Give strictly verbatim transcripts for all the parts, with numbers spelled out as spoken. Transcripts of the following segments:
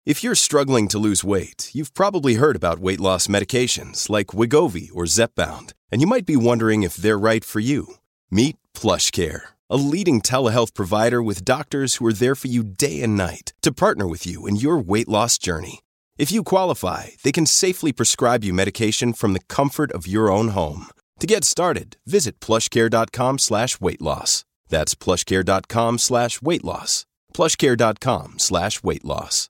If you're struggling to lose weight, you've probably heard about weight loss medications like Wegovy or Zepbound, and you might be wondering if they're right for you. Meet PlushCare, a leading telehealth provider with doctors who are there for you day and night to partner with you in your weight loss journey. If you qualify, they can safely prescribe you medication from the comfort of your own home. To get started, visit plushcare.com slash weight loss. That's plushcare.com slash weight loss. plushcare.com slash weight loss.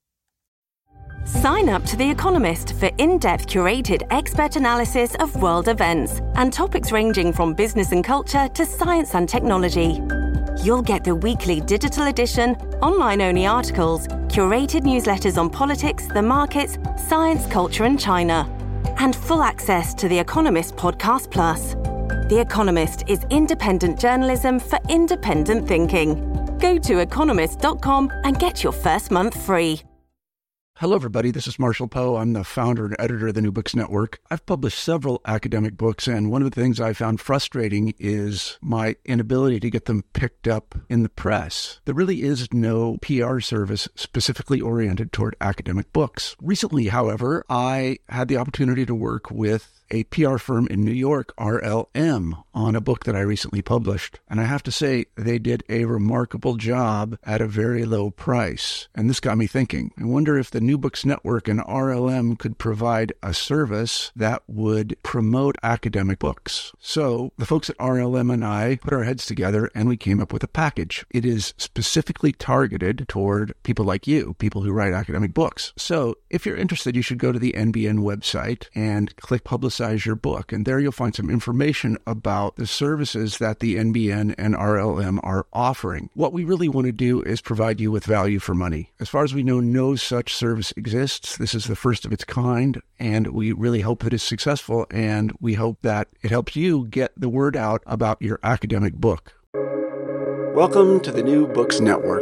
Sign up to The Economist for in-depth curated expert analysis of world events and topics ranging from business and culture to science and technology. You'll get the weekly digital edition, online-only articles, curated newsletters on politics, the markets, science, culture and China, and full access to The Economist Podcast Plus. The Economist is independent journalism for independent thinking. Go to economist dot com and get your first month free. Hello, everybody. This is Marshall Poe. I'm the founder and editor of the New Books Network. I've published several academic books, and one of the things I found frustrating is my inability to get them picked up in the press. There really is no P R service specifically oriented toward academic books. Recently, however, I had the opportunity to work with a P R firm in New York, R L M, on a book that I recently published. And I have to say, they did a remarkable job at a very low price. And this got me thinking. I wonder if the New Books Network and R L M could provide a service that would promote academic books. So the folks at R L M and I put our heads together and we came up with a package. It is specifically targeted toward people like you, people who write academic books. So if you're interested, you should go to the N B N website and click Publicize your book. And there you'll find some information about the services that the N B N and R L M are offering. What we really want to do is provide you with value for money. As far as we know, no such service exists. This is the first of its kind, and we really hope that it's successful, and we hope that it helps you get the word out about your academic book. Welcome to the New Books Network.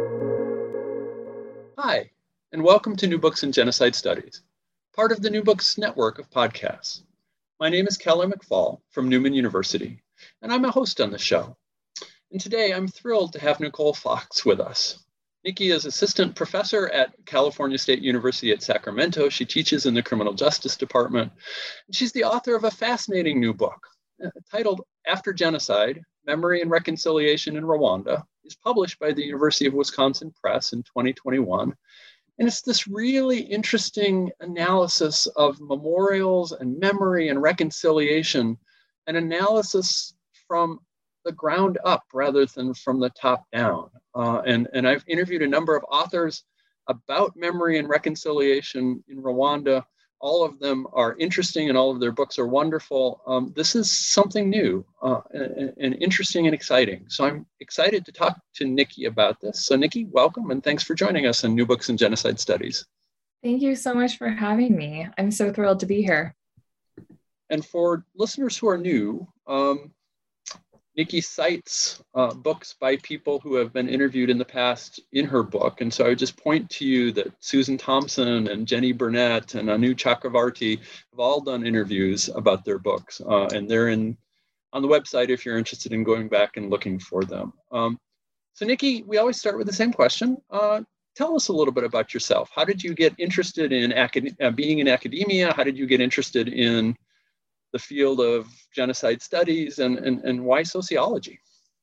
Hi, and welcome to New Books in Genocide Studies, part of the New Books Network of podcasts. My name is Keller McFall from Newman University, and I'm a host on the show. And today I'm thrilled to have Nicole Fox with us. Nikki is assistant professor at California State University at Sacramento. She teaches in the Criminal Justice Department. She's the author of a fascinating new book titled After Genocide, Memory and Reconciliation in Rwanda. It's published by the University of Wisconsin Press in twenty twenty-one. And it's this really interesting analysis of memorials and memory and reconciliation, an analysis from the ground up rather than from the top down. Uh, and, and I've interviewed a number of authors about memory and reconciliation in Rwanda. All of them are interesting and all of their books are wonderful. Um, this is something new uh, and, and interesting and exciting. So I'm excited to talk to Nikki about this. So Nikki, welcome and thanks for joining us on New Books in Genocide Studies. Thank you so much for having me. I'm so thrilled to be here. And for listeners who are new, um, Nikki cites uh, books by people who have been interviewed in the past in her book. And so I would just point to you that Susan Thompson and Jenny Burnett and Anu Chakravarti have all done interviews about their books. Uh, and they're in on the website if you're interested in going back and looking for them. Um, so Nikki, we always start with the same question. Uh, tell us a little bit about yourself. How did you get interested in acad- uh, being in academia? How did you get interested in the field of genocide studies, and, and, and why sociology?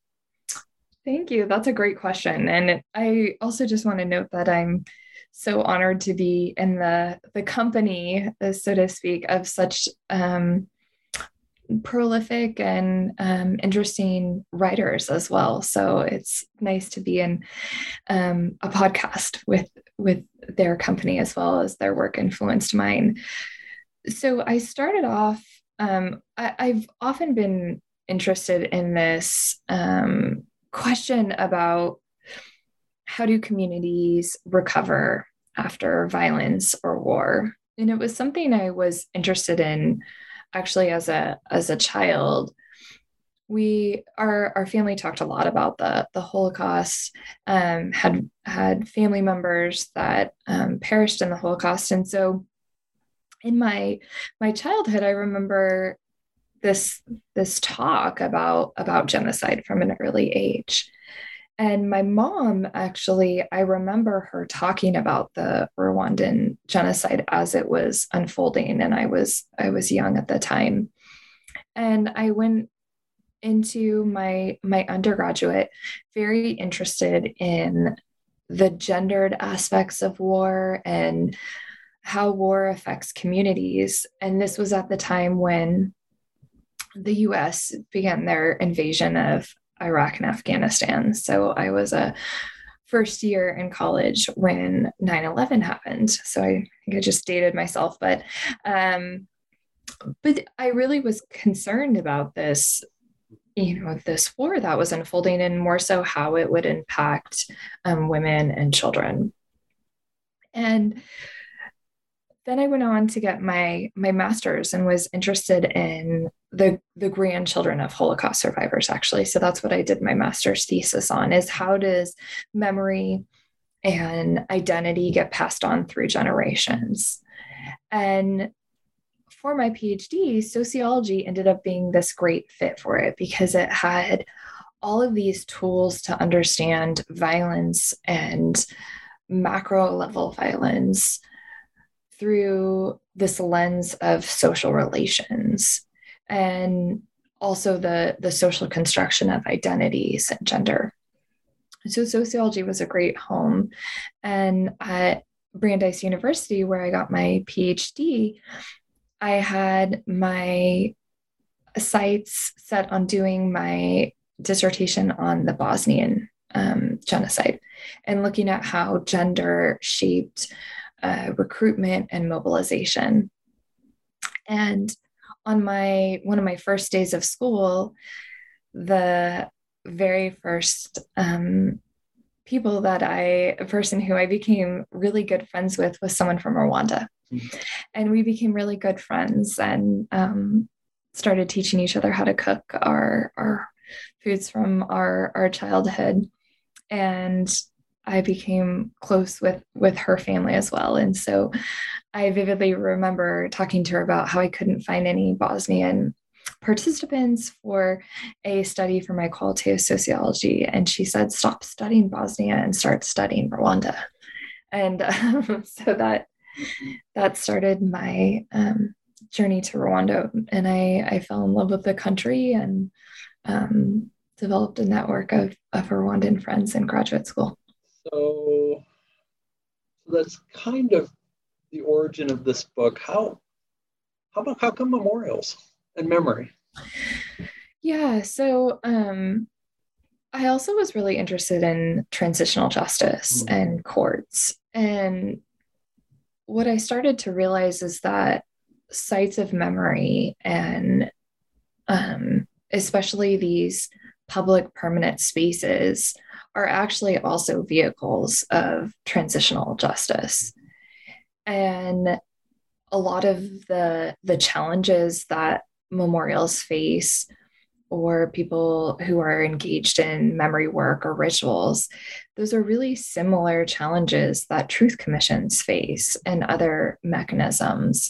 Thank you. That's a great question. And I also just want to note that I'm so honored to be in the, the company, uh, so to speak, of such um, prolific and um, interesting writers as well. So it's nice to be in um, a podcast with, with their company as well as their work influenced mine. So I started off Um, I, I've often been interested in this um, question about how do communities recover after violence or war? And it was something I was interested in actually as a as a child. We our our family talked a lot about the the Holocaust, um, had had family members that um, perished in the Holocaust, and so in my my childhood, I remember this this talk about about genocide from an early age, And my mom, actually, I remember her talking about the Rwandan genocide as it was unfolding, and I was I was young at the time. And I went into my my undergraduate very interested in the gendered aspects of war and how war affects communities. And this was at the time when the U S began their invasion of Iraq and Afghanistan. So I was a first year in college when nine eleven happened. So I think I just dated myself, but um, but I really was concerned about this, you know, this war that was unfolding, and more so how it would impact um, women and children. And then I went on to get my my master's and was interested in the the grandchildren of Holocaust survivors, actually. So that's what I did my master's thesis on, is how does memory and identity get passed on through generations? And for my PhD, sociology ended up being this great fit for it because it had all of these tools to understand violence and macro level violence through this lens of social relations, and also the, the social construction of identities and gender. So sociology was a great home. And at Brandeis University, where I got my PhD, I had my sights set on doing my dissertation on the Bosnian um, genocide and looking at how gender shaped uh, recruitment and mobilization. And on my one of my first days of school, the very first um, people that I, a person who I became really good friends with was someone from Rwanda. Mm-hmm. And we became really good friends and um, started teaching each other how to cook our, our foods from our, our childhood. And I became close with, with her family as well. And so I vividly remember talking to her about how I couldn't find any Bosnian participants for a study for my qualitative sociology. And she said, stop studying Bosnia and start studying Rwanda. And um, so that that started my um, journey to Rwanda. And I, I fell in love with the country and um, developed a network of, of Rwandan friends in graduate school. So, so that's kind of the origin of this book. How, how about, how come memorials and memory? Yeah, so um, I also was really interested in transitional justice mm-hmm. and courts. And what I started to realize is that sites of memory and um, especially these public permanent spaces are actually also vehicles of transitional justice. And a lot of the, the challenges that memorials face, or people who are engaged in memory work or rituals, those are really similar challenges that truth commissions face and other mechanisms.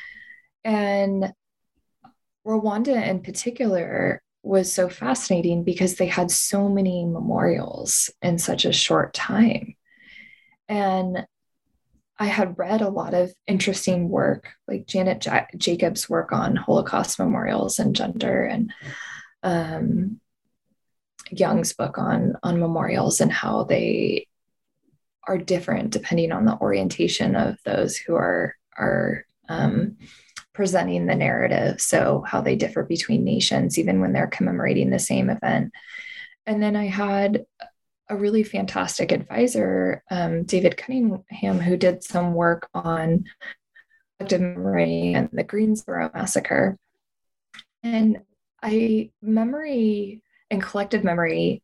And Rwanda in particular was so fascinating because they had so many memorials in such a short time. And I had read a lot of interesting work, like Janet ja- Jacobs' work on Holocaust memorials and gender, and um, Young's book on, on memorials and how they are different depending on the orientation of those who are, are um, presenting the narrative. So how they differ between nations, even when they're commemorating the same event. And then I had a really fantastic advisor, um, David Cunningham, who did some work on collective memory and the Greensboro massacre. And I memory and collective memory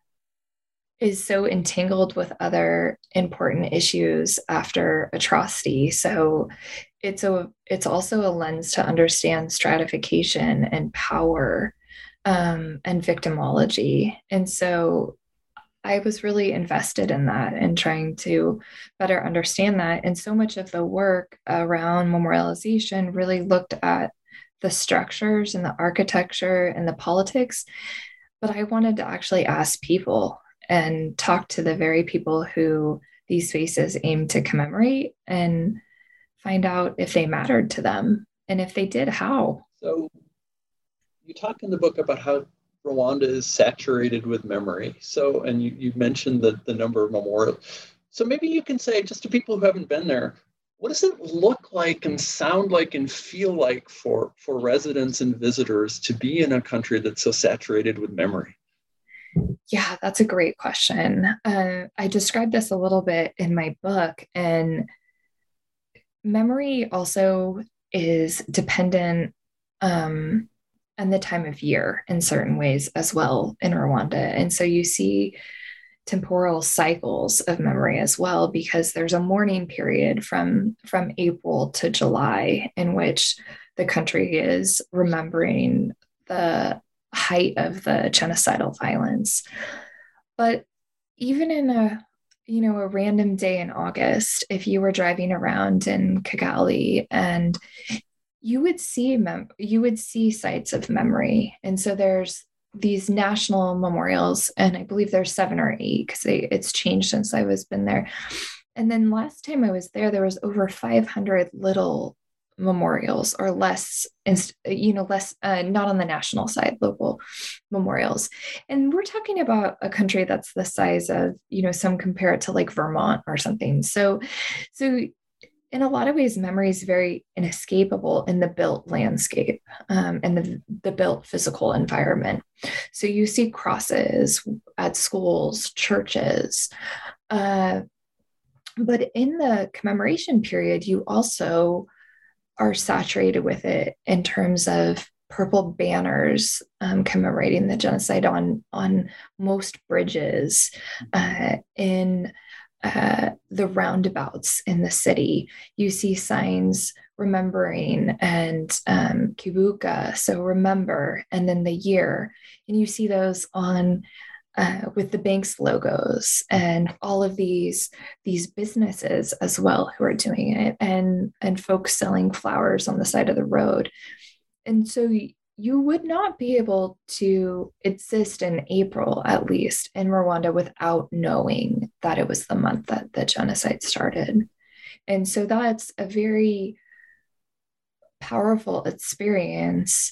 is so entangled with other important issues after atrocity. So it's a it's also a lens to understand stratification and power um, and victimology. And so I was really invested in that and trying to better understand that. And so much of the work around memorialization really looked at the structures and the architecture and the politics, but I wanted to actually ask people and talk to the very people who these spaces aim to commemorate and find out if they mattered to them, and if they did, how. So you talk in the book about how Rwanda is saturated with memory. So, and you, you mentioned the, the number of memorials. So maybe you can say, just to people who haven't been there, what does it look like and sound like and feel like for, for residents and visitors to be in a country that's so saturated with memory? Yeah, that's a great question. Uh, I described this a little bit in my book, and memory also is dependent um, on the time of year in certain ways as well in Rwanda. And so you see temporal cycles of memory as well, because there's a mourning period from, from April to July in which the country is remembering the height of the genocidal violence. But even in a, you know, a random day in August, if you were driving around in Kigali, and you would see mem- you would see sites of memory. And so there's these national memorials, and I believe there's seven or eight because it's changed since I was been there. And then last time I was there, there was over five hundred little memorials, or less, you know, less, uh, not on the national side, local memorials. And we're talking about a country that's the size of, you know, some compare it to like Vermont or something. So, so in a lot of ways, memory is very inescapable in the built landscape um, and the, the built physical environment. So you see crosses at schools, churches, uh, but in the commemoration period, you also are saturated with it in terms of purple banners um, commemorating the genocide on, on most bridges, uh, in uh, the roundabouts in the city. You see signs remembering and um, Kibuka, so remember, and then the year. And you see those on Uh, with the bank's logos and all of these these businesses as well who are doing it, and and folks selling flowers on the side of the road. And so you would not be able to exist in April, at least in Rwanda, without knowing that it was the month that the genocide started. And so that's a very powerful experience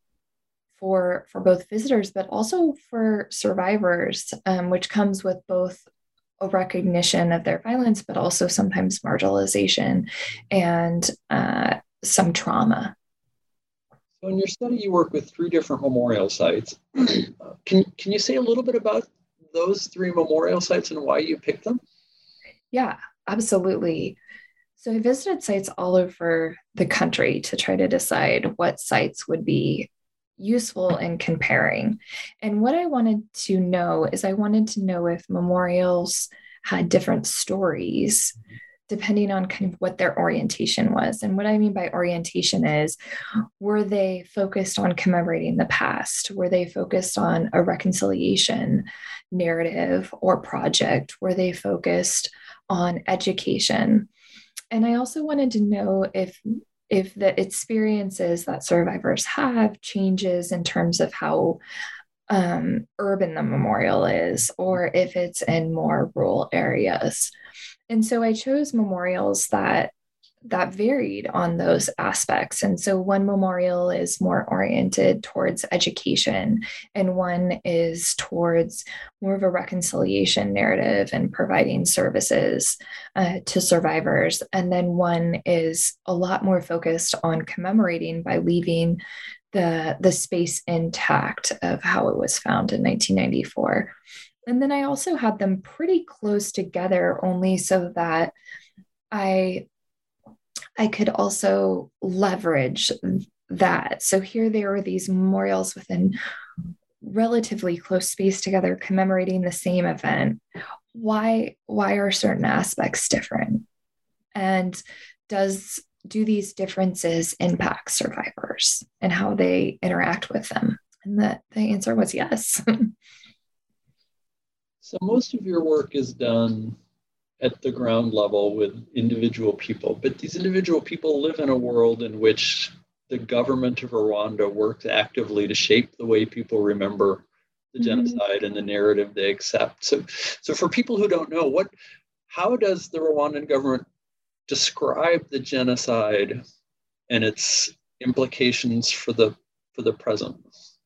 for for both visitors, but also for survivors, um, which comes with both a recognition of their violence, but also sometimes marginalization and uh, some trauma. So in your study, you work with three different memorial sites. Can, can you say a little bit about those three memorial sites and why you picked them? Yeah, absolutely. So I visited sites all over the country to try to decide what sites would be useful in comparing. And what I wanted to know is I wanted to know if memorials had different stories depending on kind of what their orientation was. And what I mean by orientation is, were they focused on commemorating the past? Were they focused on a reconciliation narrative or project? Were they focused on education? And I also wanted to know if if the experiences that survivors have changes in terms of how um, urban the memorial is, or if it's in more rural areas. And so I chose memorials that that varied on those aspects. And so one memorial is more oriented towards education, and one is towards more of a reconciliation narrative and providing services uh, to survivors. And then one is a lot more focused on commemorating by leaving the, the space intact of how it was found in nineteen ninety-four. And then I also had them pretty close together, only so that I I could also leverage that. So here there were these memorials within relatively close space together commemorating the same event. Why, why are certain aspects different? And does do these differences impact survivors and how they interact with them? And the, the answer was yes. So most of your work is done at the ground level with individual people, but these individual people live in a world in which the government of Rwanda works actively to shape the way people remember the genocide and the narrative they accept. So, so for people who don't know, what, how does the Rwandan government describe the genocide and its implications for the for the present?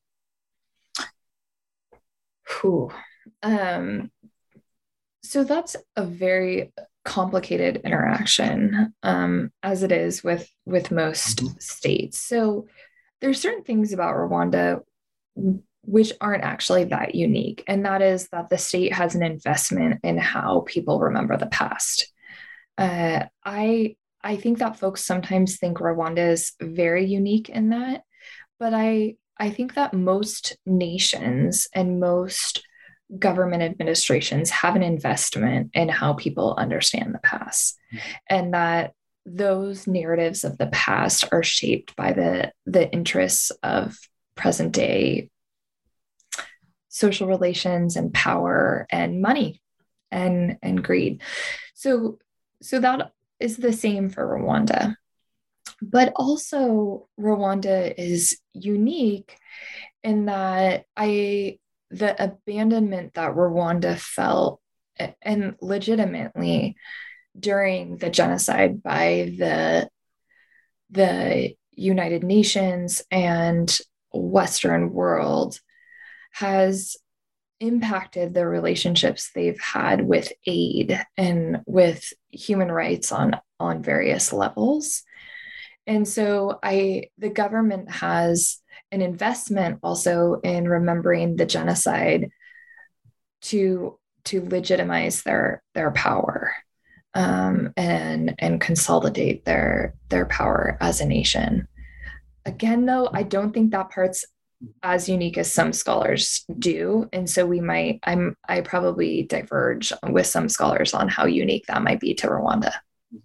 Whew. Um, so that's a very complicated interaction, um, as it is with with most mm-hmm. states. So there's certain things about Rwanda which aren't actually that unique, and that is that the state has an investment in how people remember the past. Uh, I I think that folks sometimes think Rwanda is very unique in that, but I I think that most nations and most government administrations have an investment in how people understand the past, mm-hmm. and that those narratives of the past are shaped by the the interests of present day social relations and power and money and and greed. So so that is the same for Rwanda. But also Rwanda is unique in that I the abandonment that Rwanda felt, and legitimately, during the genocide by the the United Nations and Western world, has impacted the relationships they've had with aid and with human rights on, on various levels. And so I, the government has an investment also in remembering the genocide to, to legitimize their, their power, um, and, and consolidate their, their power as a nation. Again, though, I don't think that part's as unique as some scholars do. And so we might, I'm, I probably diverge with some scholars on how unique that might be to Rwanda.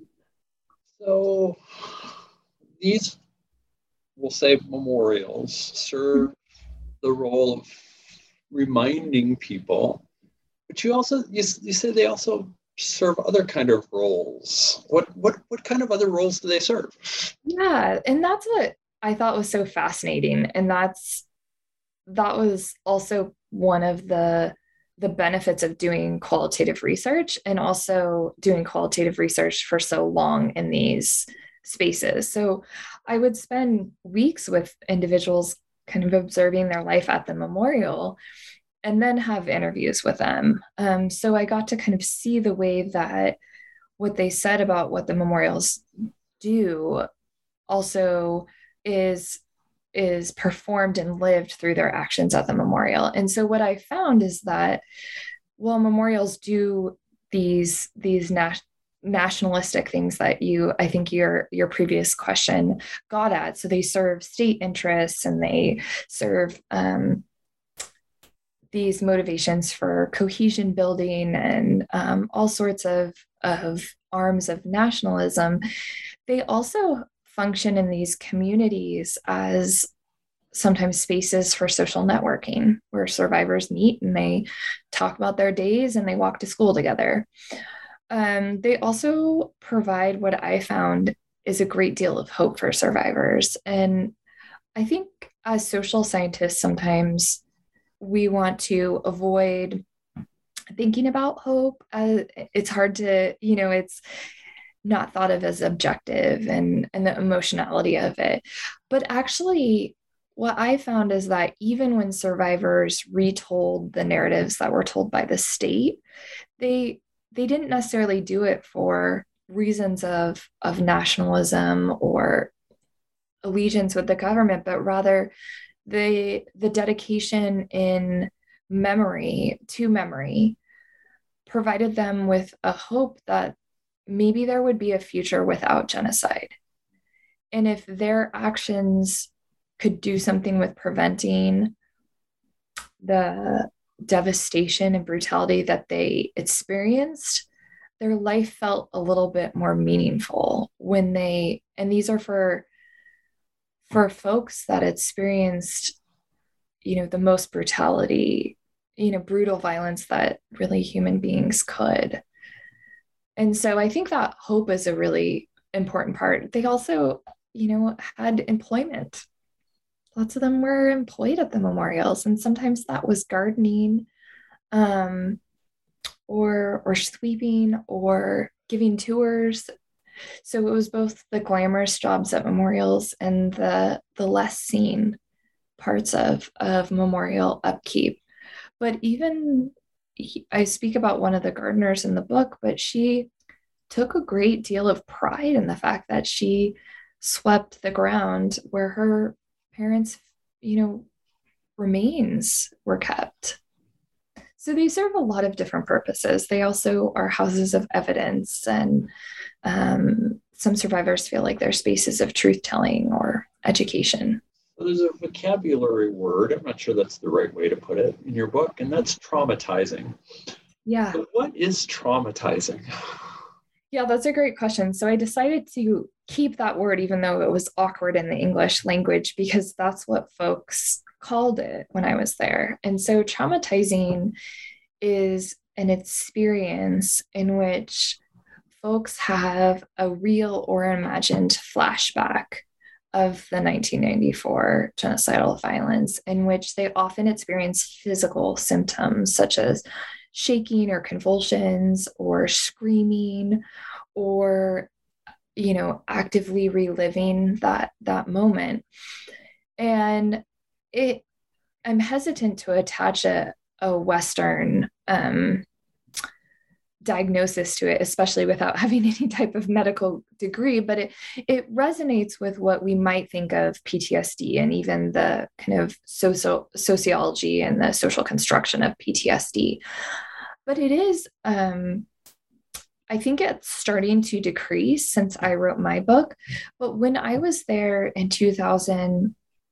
So these, we'll say, memorials serve the role of reminding people, but you also, you, you say they also serve other kind of roles. What, what, what kind of other roles do they serve? Yeah. And that's what I thought was so fascinating. And that's, that was also one of the, the benefits of doing qualitative research, and also doing qualitative research for so long in these spaces. So I would spend weeks with individuals kind of observing their life at the memorial, and then have interviews with them. Um, so I got to kind of see the way that what they said about what the memorials do also is is performed and lived through their actions at the memorial. And so what I found is that, well, memorials do these, these nat- nationalistic things that you, I think your, your previous question got at. So they serve state interests, and they serve um, these motivations for cohesion building, and um, all sorts of, of arms of nationalism. They also function in these communities as sometimes spaces for social networking, where survivors meet and they talk about their days and they walk to school together. Um, they also provide what I found is a great deal of hope for survivors. And I think as social scientists, sometimes we want to avoid thinking about hope. Uh, it's hard to, you know, it's not thought of as objective, and, and the emotionality of it. But actually, what I found is that even when survivors retold the narratives that were told by the state, they they didn't necessarily do it for reasons of, of nationalism or allegiance with the government, but rather the, the dedication in memory to memory provided them with a hope that maybe there would be a future without genocide. And if their actions could do something with preventing the devastation and brutality that they experienced, their life felt a little bit more meaningful when they, and these are for, for folks that experienced, you know, the most brutality, you know, brutal violence that really human beings could. And so I think that hope is a really important part. They also, you know, had employment. lots of them were employed at the memorials, and sometimes that was gardening, um, or or sweeping or giving tours. So it was both the glamorous jobs at memorials and the the less seen parts of of memorial upkeep. But even I speak about one of the gardeners in the book, but she took a great deal of pride in the fact that she swept the ground where her parents, you know, remains were kept. So they serve a lot of different purposes. They also are houses of evidence, and um, some survivors feel like they're spaces of truth-telling or education. So there's a vocabulary word, I'm not sure that's the right way to put it, in your book, and that's traumatizing. Yeah. So what is traumatizing? Yeah, that's a great question. So I decided to keep that word, even though it was awkward in the English language, because that's what folks called it when I was there. And so traumatizing is an experience in which folks have a real or imagined flashback of the nineteen ninety-four genocidal violence, in which they often experience physical symptoms such as shaking or convulsions or screaming, or, you know, actively reliving that that moment. And it, I'm hesitant to attach a, a Western um, diagnosis to it, especially without having any type of medical degree, but it, it resonates with what we might think of P T S D and even the kind of social sociology and the social construction of P T S D. But it is, um, I think it's starting to decrease since I wrote my book. But when I was there in two thousand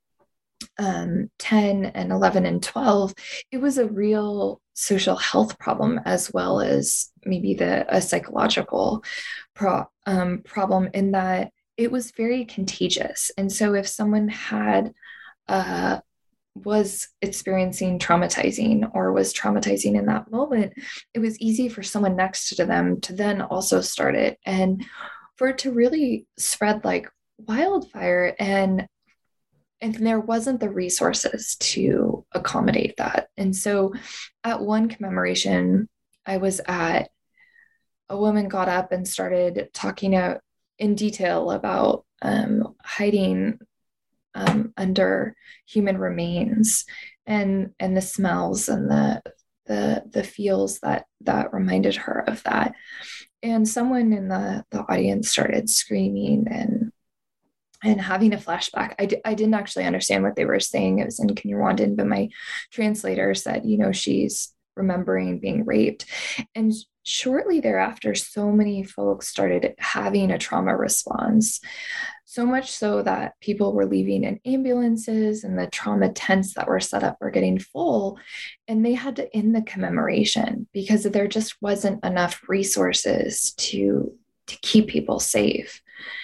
ten and eleven and twelve, it was a real social health problem, as well as maybe the a psychological pro, um, problem, in that it was very contagious. And so if someone had uh, was experiencing traumatizing or was traumatizing in that moment, it was easy for someone next to them to then also start it, and for it to really spread like wildfire. And and there wasn't the resources to accommodate that. And so at one commemoration I was at, a woman got up and started talking out in detail about um, hiding um, under human remains, and and the smells and the the the feels that that reminded her of that. And someone in the the audience started screaming and and having a flashback. I, d- I didn't actually understand what they were saying. It was in Kinyarwanda, but my translator said, you know, she's remembering being raped. And shortly thereafter, so many folks started having a trauma response, so much so that people were leaving in ambulances, and the trauma tents that were set up were getting full, and they had to end the commemoration because there just wasn't enough resources to to keep people safe.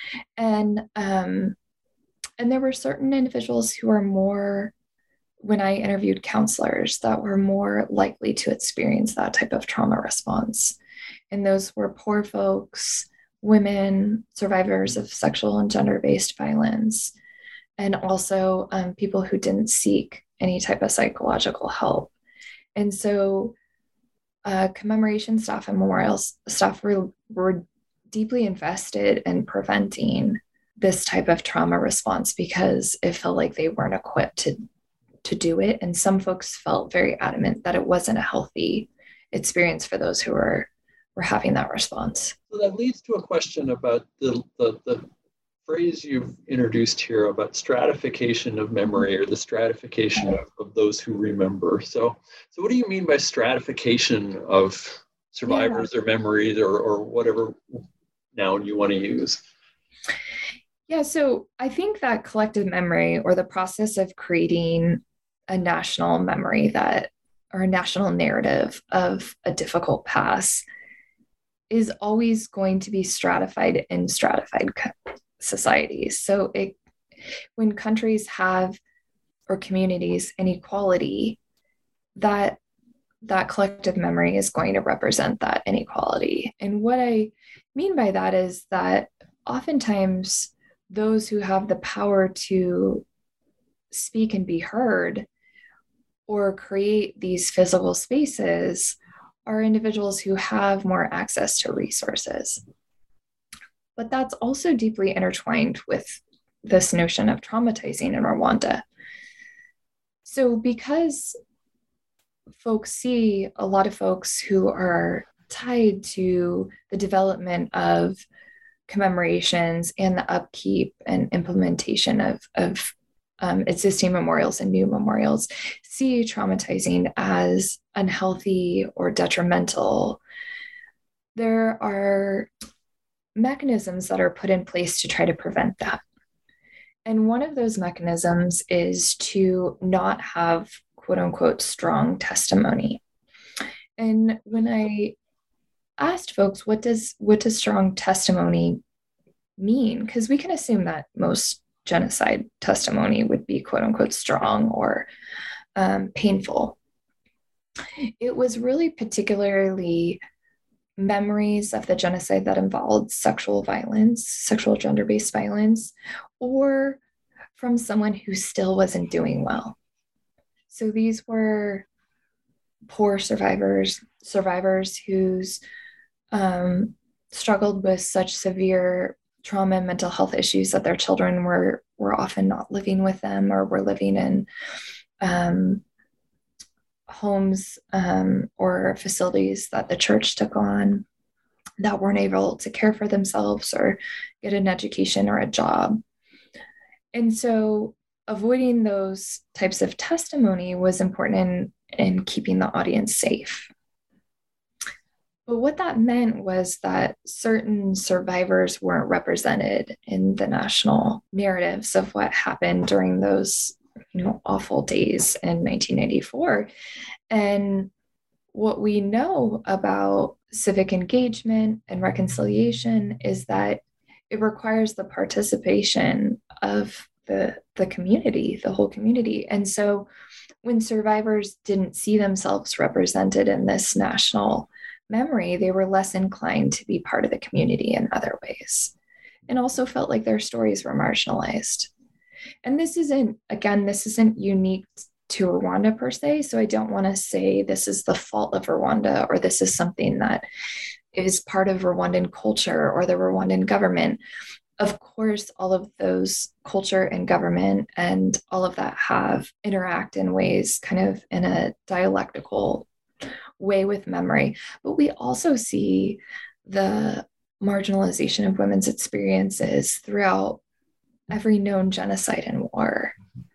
And um, and there were certain individuals who are more, when I interviewed counselors, that were more likely to experience that type of trauma response. And those were poor folks, women, survivors of sexual and gender-based violence, and also um, people who didn't seek any type of psychological help. And so uh, commemoration staff and memorial staff were, were deeply invested in preventing this type of trauma response because it felt like they weren't equipped to to do it. And some folks felt very adamant that it wasn't a healthy experience for those who were were having that response. So that leads to a question about the, the, the phrase you've introduced here about stratification of memory, or the stratification of, of those who remember. So, so what do you mean by stratification of survivors, yeah, or memories, or, or whatever noun you want to use? Yeah, so I think that collective memory, or the process of creating a national memory that, or a national narrative of a difficult past, is always going to be stratified in stratified societies. So it, when countries have, or communities, inequality, that that collective memory is going to represent that inequality. And what I mean by that is that oftentimes those who have the power to speak and be heard or create these physical spaces are individuals who have more access to resources. But that's also deeply intertwined with this notion of traumatizing in Rwanda. So because folks see a lot of folks who are tied to the development of commemorations and the upkeep and implementation of, of um, existing memorials and new memorials, see traumatizing as unhealthy or detrimental, there are mechanisms that are put in place to try to prevent that. And one of those mechanisms is to not have quote unquote strong testimony. And when I asked folks, what does what does strong testimony mean? Because we can assume that most genocide testimony would be quote unquote strong or um, painful. It was really particularly memories of the genocide that involved sexual violence, sexual gender-based violence, or from someone who still wasn't doing well. So these were poor survivors, survivors who's um, struggled with such severe trauma and mental health issues that their children were, were often not living with them or were living in um, homes um, or facilities that the church took on that weren't able to care for themselves or get an education or a job. And so avoiding those types of testimony was important in, in keeping the audience safe. But what that meant was that certain survivors weren't represented in the national narratives of what happened during those, you know, awful days in nineteen ninety-four. And what we know about civic engagement and reconciliation is that it requires the participation of the, the community, the whole community. And so when survivors didn't see themselves represented in this national memory, they were less inclined to be part of the community in other ways, and also felt like their stories were marginalized. And this isn't, again, this isn't unique to Rwanda per se. So I don't want to say this is the fault of Rwanda, or this is something that is part of Rwandan culture or the Rwandan government. Of course, all of those culture and government and all of that have interact in ways kind of in a dialectical way with memory. But we also see the marginalization of women's experiences throughout every known genocide and war.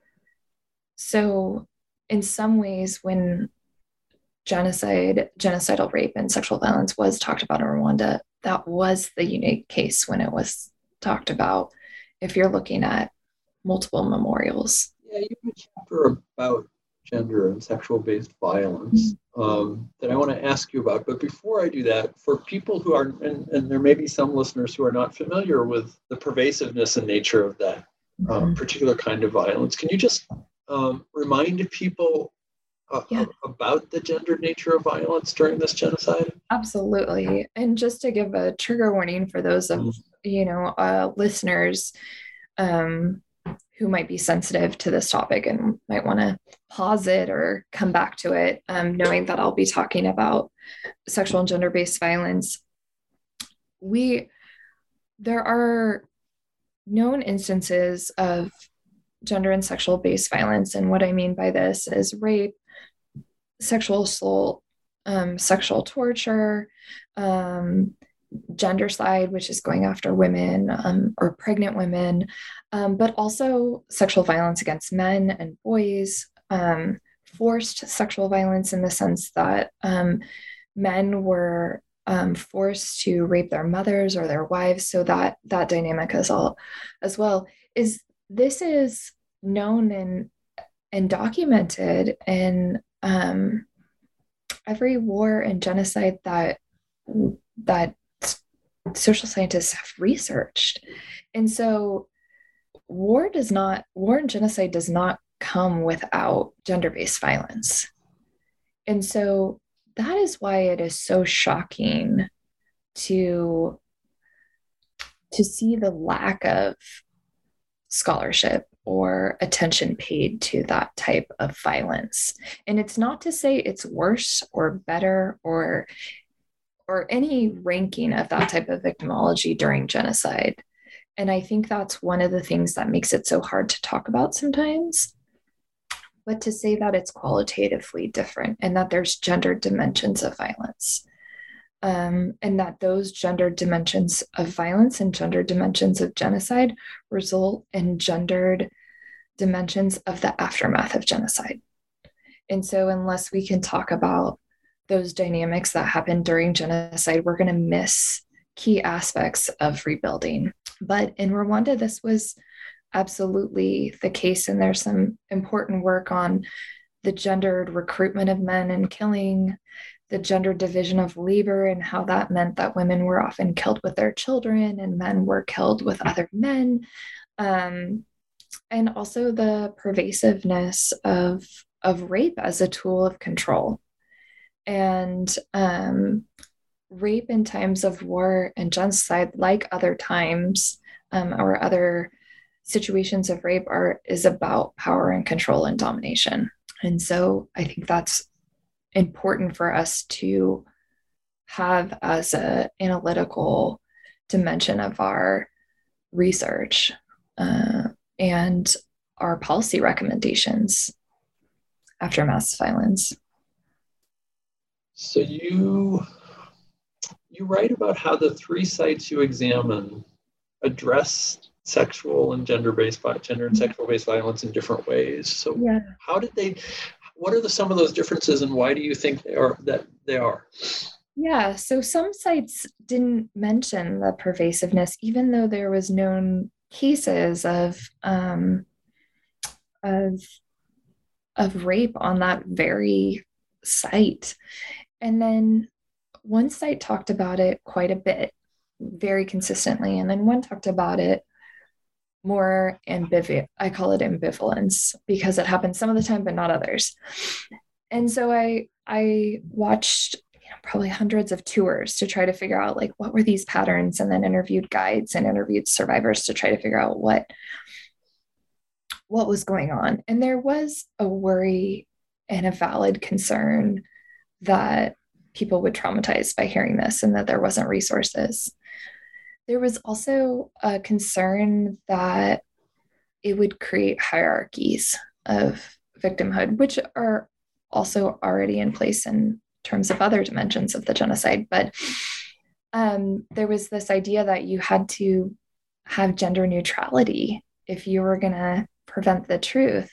So in some ways, when genocide, genocidal rape and sexual violence was talked about in Rwanda, that was the unique case when it was talked about, if you're looking at multiple memorials. Yeah, you have a chapter about gender and sexual-based violence um, that I want to ask you about. But before I do that, for people who are, and, and there may be some listeners who are not familiar with the pervasiveness and nature of that um, mm-hmm. particular kind of violence, can you just um, remind people uh, yeah. about the gendered nature of violence during this genocide? Absolutely. And just to give a trigger warning for those of, mm-hmm. you know, uh, listeners um, who might be sensitive to this topic and might want to pause it or come back to it, um, knowing that I'll be talking about sexual and gender-based violence. We, there are known instances of gender and sexual-based violence. And what I mean by this is rape, sexual assault, um, sexual torture, um, gendercide, which is going after women um, or pregnant women, um, but also sexual violence against men and boys, um, forced sexual violence in the sense that um, men were um, forced to rape their mothers or their wives. So that that dynamic as all as well is this is known and and documented in um, every war and genocide that that social scientists have researched. And so war does not, war and genocide does not come without gender-based violence. And so that is why it is so shocking to, to see the lack of scholarship or attention paid to that type of violence. And it's not to say it's worse or better or or any ranking of that type of victimology during genocide. And I think that's one of the things that makes it so hard to talk about sometimes. But to say that it's qualitatively different and that there's gendered dimensions of violence. Um, and that those gendered dimensions of violence and gendered dimensions of genocide result in gendered dimensions of the aftermath of genocide. And so unless we can talk about those dynamics that happen during genocide, we're going to miss key aspects of rebuilding. But in Rwanda, this was absolutely the case. And there's some important work on the gendered recruitment of men and killing, the gender division of labor and how that meant that women were often killed with their children and men were killed with other men. Um, and also the pervasiveness of, of rape as a tool of control. And um, rape in times of war and genocide, like other times um, or other situations of rape, are is about power and control and domination. And so I think that's important for us to have as an analytical dimension of our research uh, and our policy recommendations after mass violence. So you you write about how the three sites you examine address sexual and gender-based gender and sexual-based violence in different ways. So yeah. how did they? What are the, some of those differences, and why do you think they are that they are? Yeah, so some sites didn't mention the pervasiveness, even though there was known cases of um, of of rape on that very site. And then one site talked about it quite a bit, very consistently. And then one talked about it more ambivalent. I call it ambivalence because it happens some of the time, but not others. And so I, I watched you know, probably hundreds of tours to try to figure out like, what were these patterns, and then interviewed guides and interviewed survivors to try to figure out what, what was going on. And there was a worry and a valid concern that people would traumatize by hearing this and that there wasn't resources. There was also a concern that it would create hierarchies of victimhood, which are also already in place in terms of other dimensions of the genocide. But um, there was this idea that you had to have gender neutrality if you were going to prevent the truth.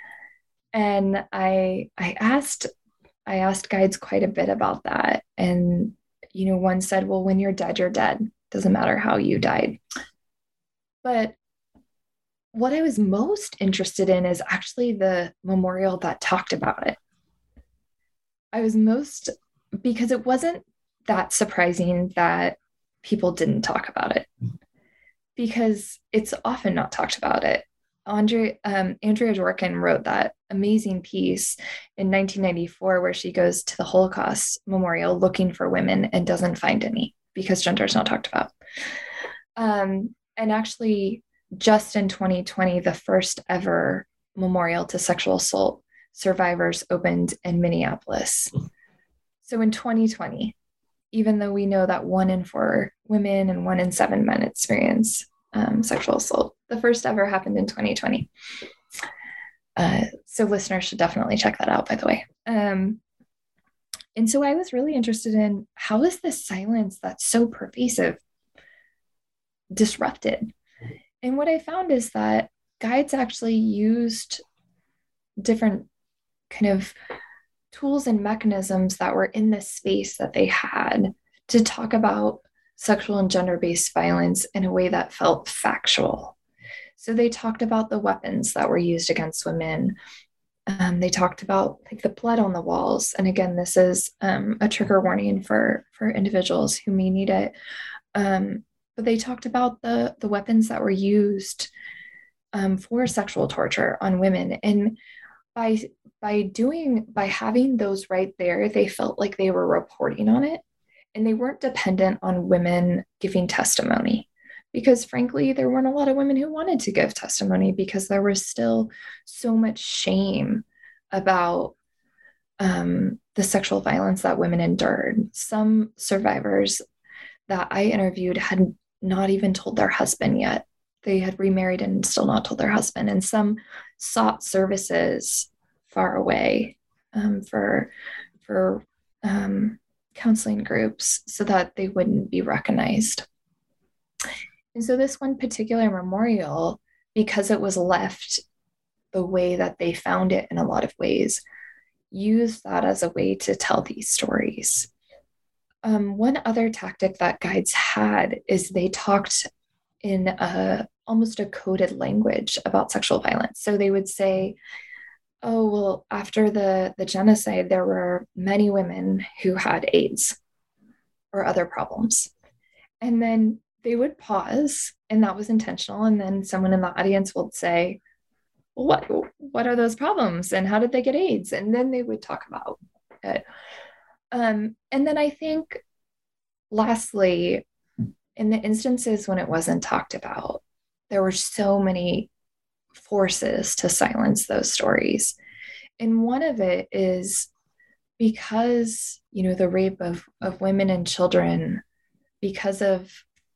And I, I asked I asked guides quite a bit about that. And, you know, one said, well, when you're dead, you're dead. Doesn't matter how you died. But what I was most interested in is actually the memorial that talked about it. I was most, because it wasn't that surprising that people didn't talk about it, because it's often not talked about it. Andre, um, Andrea Dworkin wrote that amazing piece in nineteen ninety-four where she goes to the Holocaust Memorial looking for women and doesn't find any because gender is not talked about. Um, and actually, just in twenty twenty, the first ever memorial to sexual assault survivors opened in Minneapolis. So in twenty twenty, even though we know that one in four women and one in seven men experience um, sexual assault, the first ever happened in twenty twenty. Uh, so listeners should definitely check that out, by the way. Um, and so I was really interested in how is this silence that's so pervasive disrupted? And what I found is that guides actually used different kind of tools and mechanisms that were in this space that they had to talk about sexual and gender-based violence in a way that felt factual. So they talked about the weapons that were used against women. Um, they talked about like the blood on the walls. And again, this is um, a trigger warning for, for individuals who may need it. Um, but they talked about the, the weapons that were used um, for sexual torture on women. And by, by doing, by having those right there, they felt like they were reporting on it. And they weren't dependent on women giving testimony, because frankly, there weren't a lot of women who wanted to give testimony because there was still so much shame about um, the sexual violence that women endured. Some survivors that I interviewed had not even told their husband yet. They had remarried and still not told their husband. And some sought services far away um, for, for um, counseling groups so that they wouldn't be recognized. And so this one particular memorial, because it was left the way that they found it in a lot of ways, used that as a way to tell these stories. Um, one other tactic that guides had is they talked in a, almost a coded language about sexual violence. So they would say, oh, well, after the, the genocide, there were many women who had AIDS or other problems. And then they would pause, and that was intentional. And then someone in the audience would say, well, what, what are those problems and how did they get AIDS? And then they would talk about it. Um, and then I think, lastly, in the instances when it wasn't talked about, there were so many forces to silence those stories. And one of it is because, you know, the rape of, of women and children, because of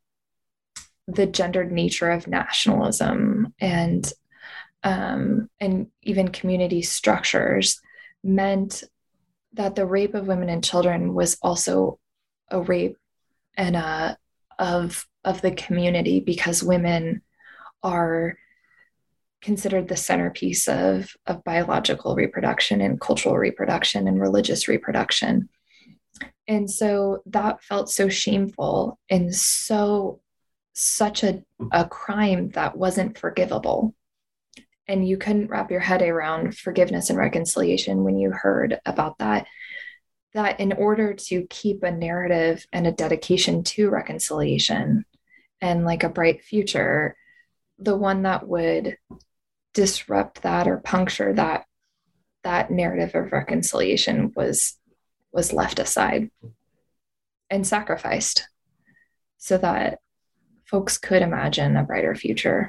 the gendered nature of nationalism and um, and even community structures, meant that the rape of women and children was also a rape and a of of the community, because women are considered the centerpiece of, of biological reproduction and cultural reproduction and religious reproduction. And so that felt so shameful and so such a, a crime that wasn't forgivable. And you couldn't wrap your head around forgiveness and reconciliation when you heard about that, that in order to keep a narrative and a dedication to reconciliation and like a bright future, the one that would disrupt that or puncture that that narrative of reconciliation was was left aside and sacrificed so that folks could imagine a brighter future.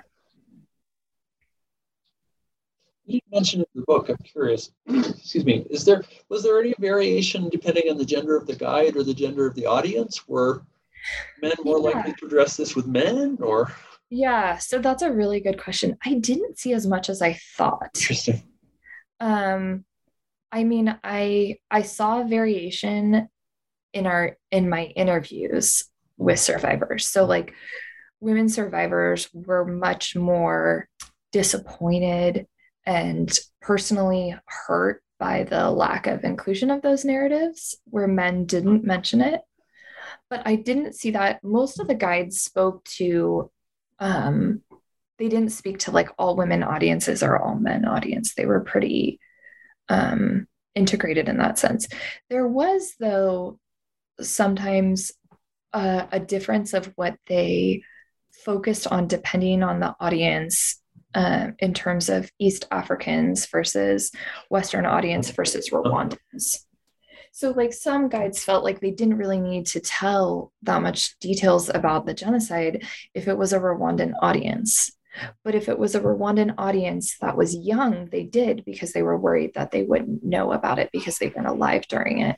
You mentioned in the book, I'm curious, excuse me, is there, was there any variation depending on the gender of the guide or the gender of the audience? Were men more yeah. likely to address this with men, or? Yeah, so that's a really good question. I didn't see as much as I thought. Interesting. Um, I mean, I I saw variation in our in my interviews with survivors. So like women survivors were much more disappointed and personally hurt by the lack of inclusion of those narratives, where men didn't mention it. But I didn't see that. Most of the guides spoke to, um, they didn't speak to like all women audiences or all men audience. They were pretty um, integrated in that sense. There was, though, sometimes uh, a difference of what they focused on depending on the audience. Uh, in terms of East Africans versus Western audience versus Rwandans. So like some guides felt like they didn't really need to tell that much details about the genocide if it was a Rwandan audience. But if it was a Rwandan audience that was young, they did, because they were worried that they wouldn't know about it because they weren't alive during it.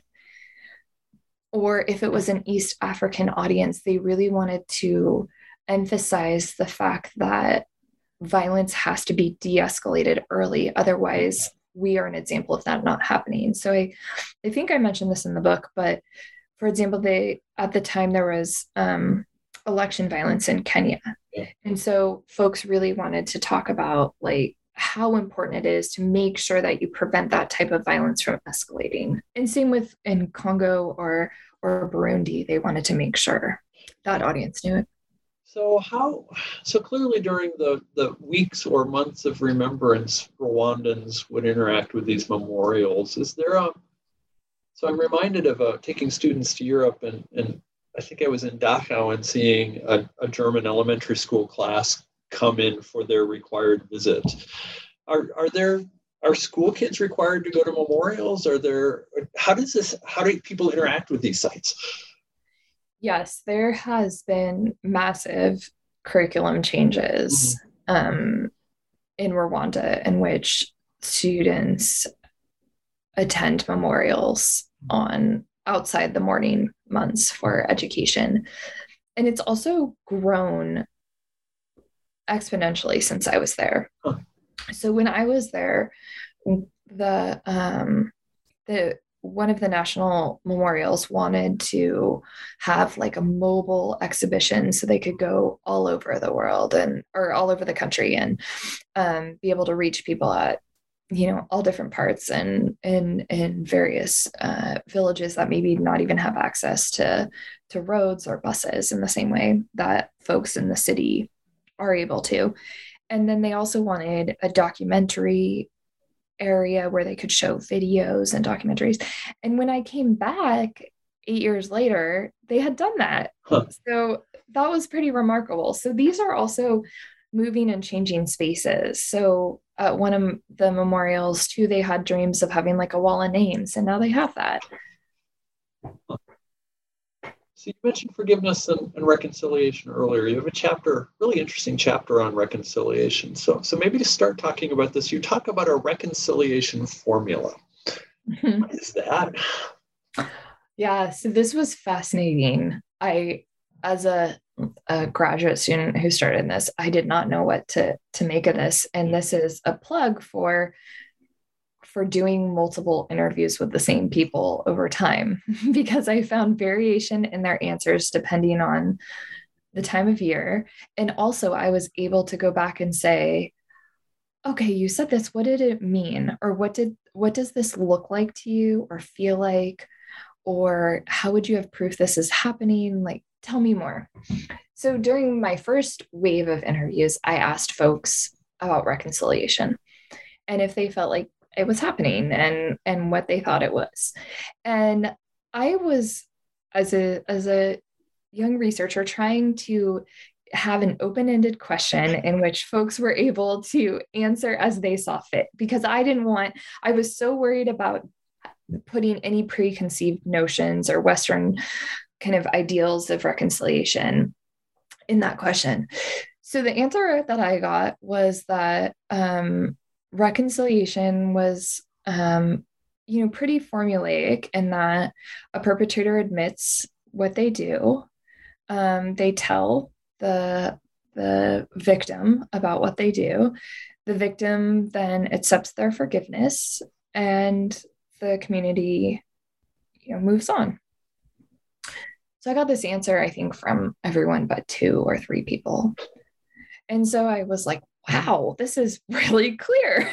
Or if it was an East African audience, they really wanted to emphasize the fact that violence has to be de-escalated early. Otherwise, we are an example of that not happening. So I, I think I mentioned this in the book, but for example, they at the time there was um, election violence in Kenya. Yeah. And so folks really wanted to talk about like how important it is to make sure that you prevent that type of violence from escalating. And same with in Congo or or Burundi, they wanted to make sure that audience knew it. So how, so clearly during the, the weeks or months of remembrance, Rwandans would interact with these memorials. Is there a, so I'm reminded of uh, taking students to Europe, and, and I think I was in Dachau and seeing a, a German elementary school class come in for their required visit. Are, are there, are school kids required to go to memorials? Are there, how does this, how do people interact with these sites? Yes, there has been massive curriculum changes um, in Rwanda, in which students attend memorials on outside the morning months for education. And it's also grown exponentially since I was there. Huh. So when I was there, the um, the one of the national memorials wanted to have like a mobile exhibition so they could go all over the world and or all over the country and um, be able to reach people at, you know, all different parts and in in various uh, villages that maybe not even have access to to roads or buses in the same way that folks in the city are able to. And then they also wanted a documentary area where they could show videos and documentaries. And when I came back eight years later, they had done that. Huh. So that was pretty remarkable. So these are also moving and changing spaces. So at one of the memorials too, they had dreams of having like a wall of names, and now they have that. So you mentioned forgiveness and, and reconciliation earlier. You have a chapter, really interesting chapter on reconciliation. So, so maybe to start talking about this, you talk about a reconciliation formula. Mm-hmm. What is that? Yeah, so this was fascinating. I, as a, a graduate student who started in this, I did not know what to, to make of this. And this is a plug for for doing multiple interviews with the same people over time, because I found variation in their answers depending on the time of year. And also I was able to go back and say, okay, you said this, what did it mean? Or what did, what does this look like to you or feel like? Or how would you have proof this is happening? Like, tell me more. So during my first wave of interviews, I asked folks about reconciliation and if they felt like it was happening and, and what they thought it was. And I was, as a, as a young researcher, trying to have an open-ended question in which folks were able to answer as they saw fit, because I didn't want, I was so worried about putting any preconceived notions or Western kind of ideals of reconciliation in that question. So the answer that I got was that, um, reconciliation was, um, you know, pretty formulaic in that a perpetrator admits what they do. Um, they tell the, the victim about what they do. The victim then accepts their forgiveness and the community, you know, moves on. So I got this answer, I think, from everyone but two or three people. And so I was like, wow, this is really clear.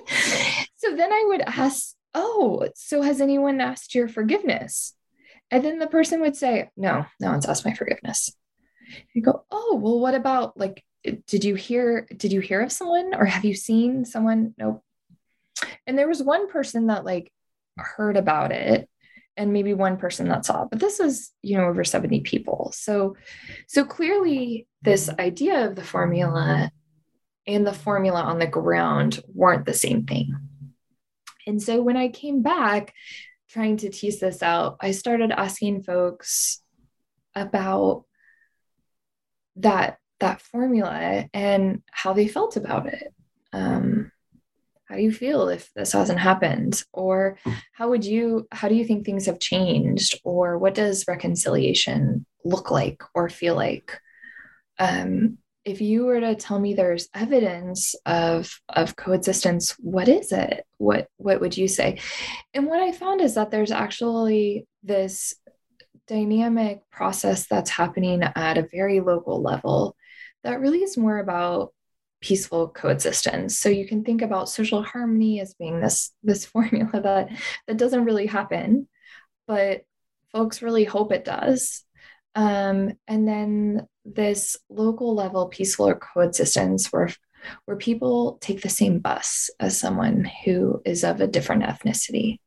So then I would ask, oh, so has anyone asked your forgiveness? And then the person would say, no, no one's asked my forgiveness. You go, oh, well, what about like, did you hear, did you hear of someone or have you seen someone? Nope. And there was one person that like heard about it and maybe one person that saw it, but this was, you know, over seventy people. So, so clearly this idea of the formula and the formula on the ground weren't the same thing. And so when I came back trying to tease this out, I started asking folks about that, that formula and how they felt about it. Um, how do you feel if this hasn't happened? Or how would you, how do you think things have changed? Or what does reconciliation look like or feel like? Um, if you were to tell me there's evidence of, of coexistence, what is it? What, what would you say? And what I found is that there's actually this dynamic process that's happening at a very local level that really is more about peaceful coexistence. So you can think about social harmony as being this, this formula that, that doesn't really happen, but folks really hope it does. Um, and then this local level peaceful coexistence where, where people take the same bus as someone who is of a different ethnicity,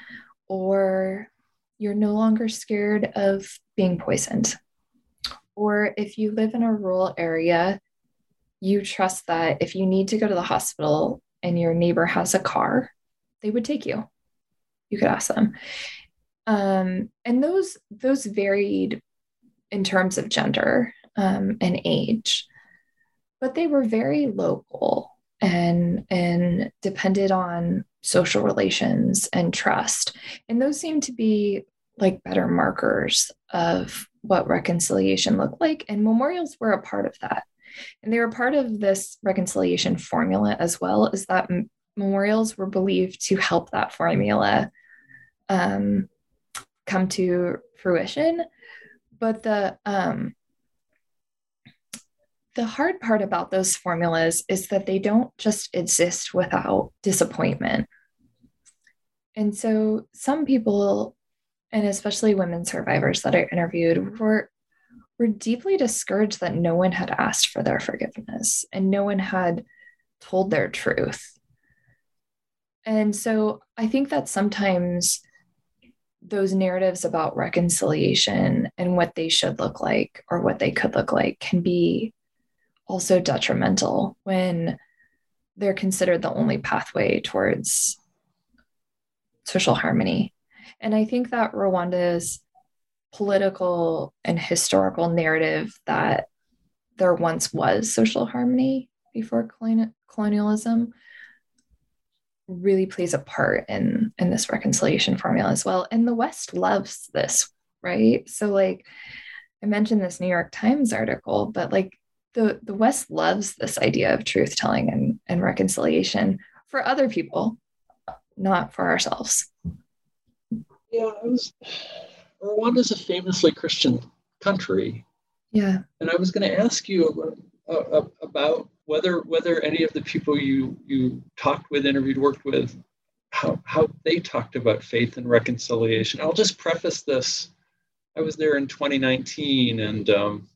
or you're no longer scared of being poisoned. Or if you live in a rural area, you trust that if you need to go to the hospital and your neighbor has a car, they would take you. You could ask them. Um, and those, those varied in terms of gender um, and age. but they were very local and and depended on social relations and trust. And those seem to be like better markers of what reconciliation looked like. And memorials were a part of that. And they were part of this reconciliation formula as well, is that m- memorials were believed to help that formula um, come to fruition. But the um, the hard part about those formulas is that they don't just exist without disappointment. And so some people, and especially women survivors that I interviewed, were were deeply discouraged that no one had asked for their forgiveness and no one had told their truth. And so I think that sometimes those narratives about reconciliation and what they should look like or what they could look like can be also detrimental when they're considered the only pathway towards social harmony. And I think that Rwanda's political and historical narrative that there once was social harmony before colonialism really plays a part in, in this reconciliation formula as well. And the West loves this, right? So like I mentioned this New York Times article, but like the, the West loves this idea of truth telling and, and reconciliation for other people, not for ourselves. Yeah, I was, Rwanda is a famously Christian country. Yeah. And I was going to ask you uh, about whether whether any of the people you you talked with, interviewed, worked with, how, how they talked about faith and reconciliation. I'll just preface this. I was there in twenty nineteen, and um,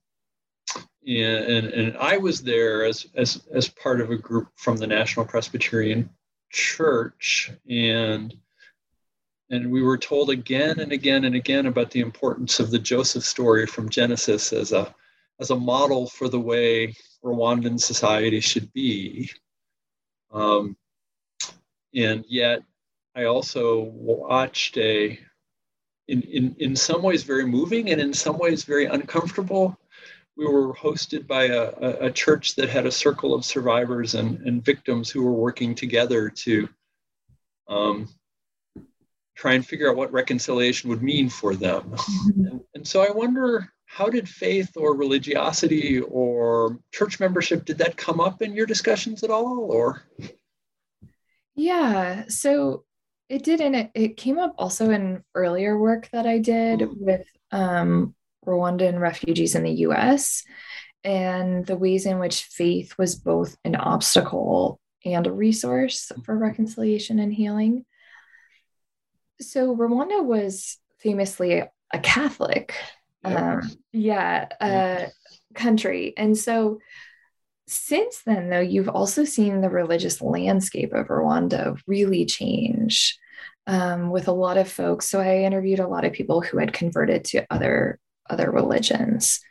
and, and I was there as, as, as part of a group from the National Presbyterian Church, and And we were told again and again and again about the importance of the Joseph story from Genesis as a as a model for the way Rwandan society should be. Um, and yet, I also watched a, in, in, in some ways very moving and in some ways very uncomfortable. We were hosted by a, a, a church that had a circle of survivors and, and victims who were working together to um, try and figure out what reconciliation would mean for them. Mm-hmm. And, and so I wonder, how did faith or religiosity or church membership, did that come up in your discussions at all? Or? Yeah, so it did, and it, it came up also in earlier work that I did mm-hmm. with um, Rwandan refugees in the U S, and the ways in which faith was both an obstacle and a resource for reconciliation and healing. So Rwanda was famously a Catholic, yeah, um, yeah, uh, country. And so since then, though, you've also seen the religious landscape of Rwanda really change um, with a lot of folks. So I interviewed a lot of people who had converted to other, other religions.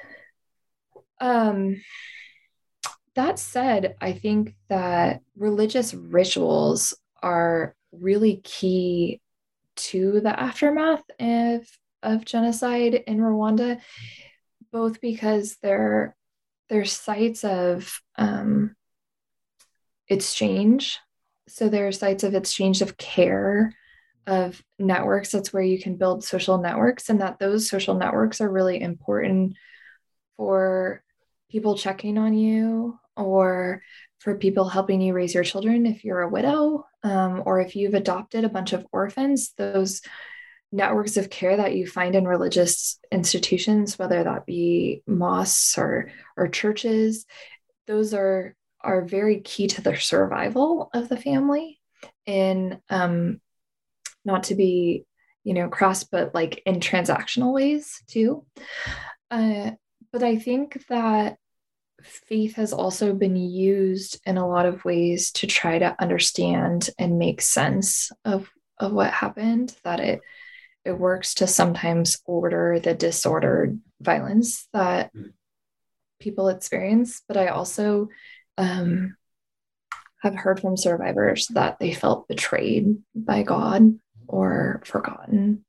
Um, that said, I think that religious rituals are really key to the aftermath of, of genocide in Rwanda, both because they're, they're sites of um, exchange. So there are sites of exchange of care, of networks. That's where you can build social networks, and that those social networks are really important for people checking on you, or for people helping you raise your children if you're a widow, um, or if you've adopted a bunch of orphans. Those networks of care that you find in religious institutions, whether that be mosques or or churches, those are are very key to the survival of the family. And um, not to be, you know, crass, but like in transactional ways too. Uh, but I think that faith has also been used in a lot of ways to try to understand and make sense of, of what happened, that it it works to sometimes order the disordered violence that people experience. But I also um, have heard from survivors that they felt betrayed by God or forgotten.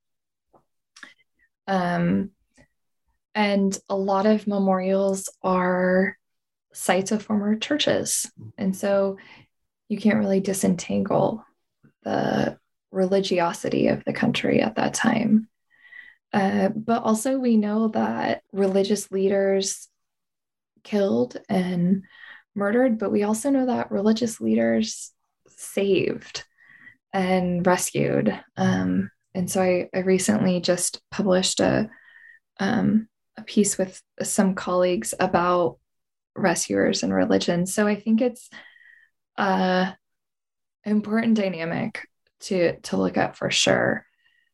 Um, and a lot of memorials are sites of former churches. And so you can't really disentangle the religiosity of the country at that time. Uh, but also, we know that religious leaders killed and murdered, but we also know that religious leaders saved and rescued. Um, and so I, I recently just published a, um, a piece with some colleagues about rescuers and religion. So I think it's uh, an important dynamic to, to look at for sure.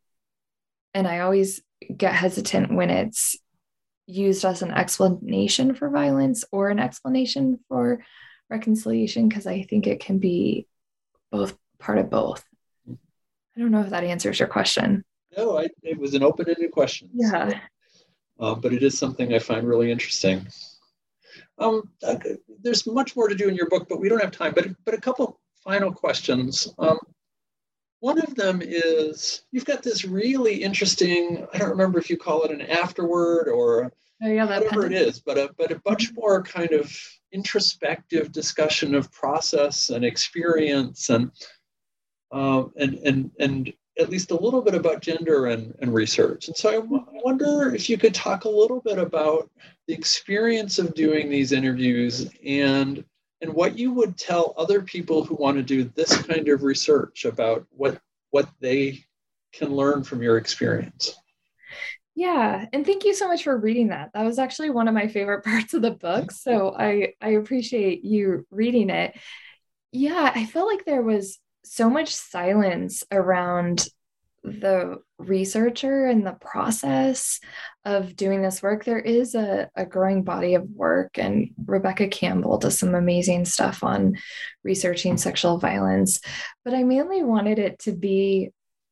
And I always get hesitant when it's used as an explanation for violence or an explanation for reconciliation, because I think it can be both, part of both. I don't know if that answers your question. No, I, it was an open-ended question. Yeah. So, uh, but it is something I find really interesting. Um, uh, there's much more to do in your book, but we don't have time. But, but a couple final questions. Um, One of them is, you've got this really interesting, I don't remember if you call it an afterword or oh, yeah, that whatever it is, but a, but a much more kind of introspective discussion of process and experience and, um, and, and, and at least a little bit about gender and, and research. And so I w- wonder if you could talk a little bit about the experience of doing these interviews and and what you would tell other people who want to do this kind of research about what what they can learn from your experience. Yeah, and thank you so much for reading that. That was actually one of my favorite parts of the book. So I, I appreciate you reading it. Yeah, I felt like there was so much silence around the researcher and the process of doing this work. There is a, a growing body of work, and Rebecca Campbell does some amazing stuff on researching sexual violence. But I mainly wanted it to be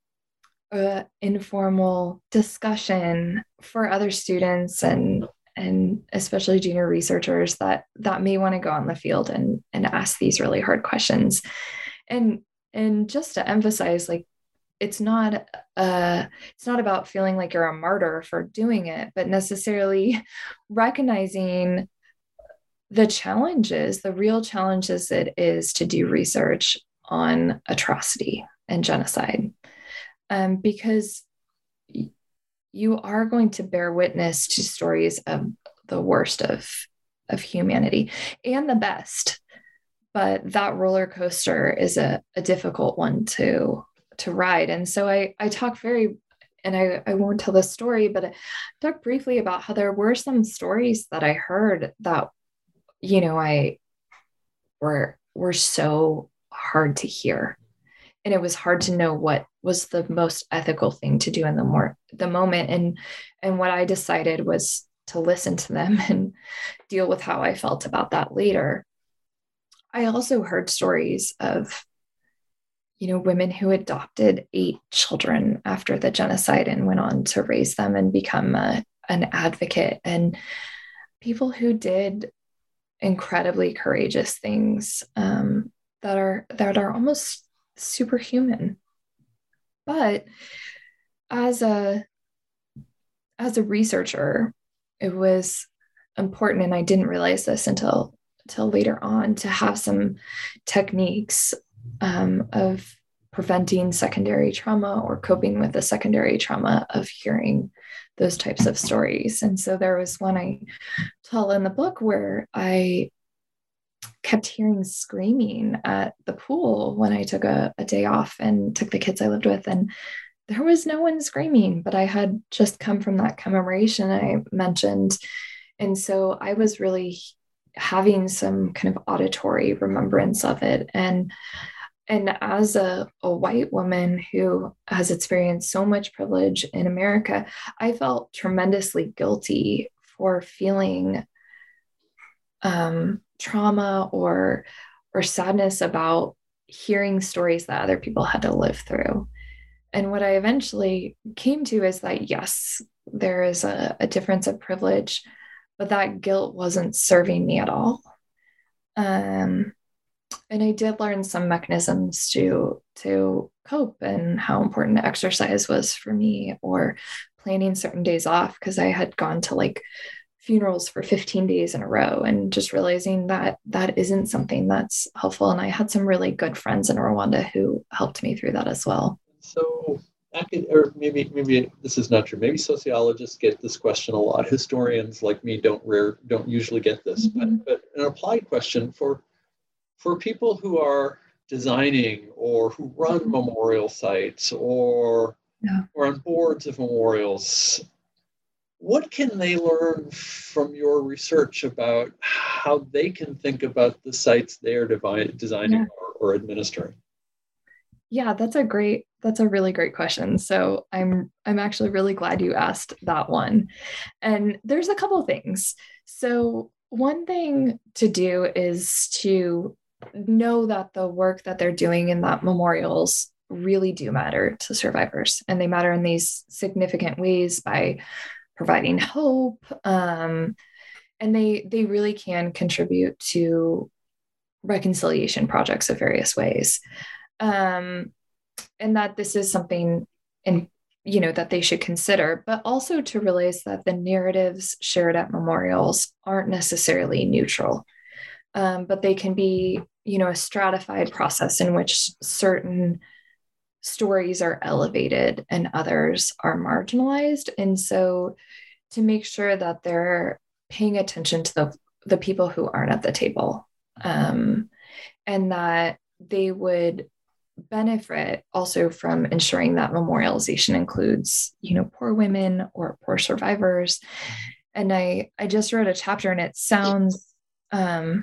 an informal discussion for other students and and especially junior researchers that that may want to go out in the field and and ask these really hard questions. And and just to emphasize, like, it's not uh it's not about feeling like you're a martyr for doing it, but necessarily recognizing the challenges, the real challenges it is to do research on atrocity and genocide. Um, because y- you are going to bear witness to stories of the worst of, of humanity and the best. But that roller coaster is a, a difficult one to to ride. And so I, I talk very, and I, I won't tell the story, but I talk briefly about how there were some stories that I heard that, you know, I were, were so hard to hear. And it was hard to know what was the most ethical thing to do in the more the moment. And, and what I decided was to listen to them and deal with how I felt about that later. I also heard stories of, you know, women who adopted eight children after the genocide and went on to raise them and become a, an advocate, and people who did incredibly courageous things um, that are that are almost superhuman. But as a as a researcher, it was important, and I didn't realize this until until later on, to have some techniques um, of preventing secondary trauma or coping with the secondary trauma of hearing those types of stories. And so there was one I tell in the book where I kept hearing screaming at the pool when I took a, a day off and took the kids I lived with, and there was no one screaming, but I had just come from that commemoration I mentioned. And so I was really having some kind of auditory remembrance of it. And and as a, a white woman who has experienced so much privilege in America, I felt tremendously guilty for feeling um, trauma or or sadness about hearing stories that other people had to live through. And what I eventually came to is that, yes, there is a, a difference of privilege, but that guilt wasn't serving me at all. Um, and I did learn some mechanisms to, to cope, and how important exercise was for me, or planning certain days off, because I had gone to like funerals for fifteen days in a row, and just realizing that that isn't something that's helpful. And I had some really good friends in Rwanda who helped me through that as well. So, or maybe maybe this is not true. Maybe sociologists get this question a lot. Historians like me don't rare don't usually get this. Mm-hmm. But but an applied question for for people who are designing or who run mm-hmm. memorial sites or yeah. or on boards of memorials. What can they learn from your research about how they can think about the sites they're devi- designing yeah. or, or administering? Yeah, that's a great, that's a really great question. So I'm, I'm actually really glad you asked that one. And there's a couple of things. So one thing to do is to know that the work that they're doing in that memorials really do matter to survivors. And they matter in these significant ways by providing hope, um, and they they really can contribute to reconciliation projects of various ways, um, and that this is something, in you know that they should consider, but also to realize that the narratives shared at memorials aren't necessarily neutral, um, but they can be you know a stratified process in which certain stories are elevated and others are marginalized. And so to make sure that they're paying attention to the, the people who aren't at the table, um, and that they would benefit also from ensuring that memorialization includes, you know, poor women or poor survivors. And I, I just wrote a chapter, and it sounds um,